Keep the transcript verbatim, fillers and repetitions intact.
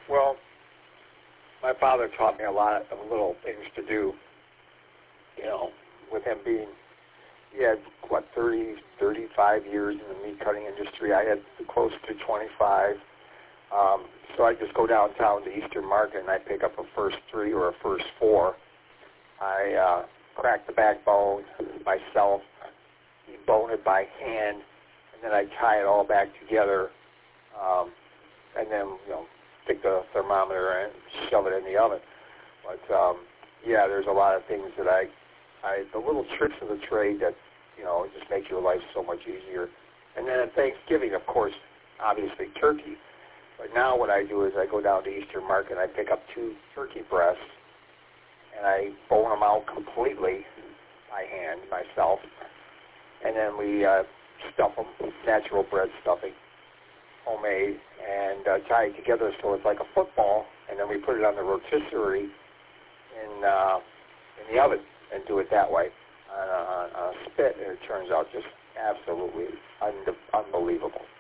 Well, my father taught me a lot of little things to do, you know, with him being, he had, what, thirty, thirty-five years in the meat cutting industry. I had close to twenty-five. Um, so I just go downtown to Eastern Market and I pick up a first three or a first four. I uh, crack the backbone myself, bone it by hand, and then I tie it all back together, um, and then, you know, stick the thermometer and shove it in the oven. But, um, yeah, there's a lot of things that I, I, the little tricks of the trade that, you know, just make your life so much easier. And then at Thanksgiving, of course, obviously turkey. But now what I do is I go down to Eastern Market and I pick up two turkey breasts and I bone them out completely by hand myself. And then we uh, stuff them, natural bread stuffing, homemade, and uh, tie it together so it's like a football. And then we put it on the rotisserie in uh, in the oven and do it that way on a, on a spit, and it turns out just absolutely un- unbelievable.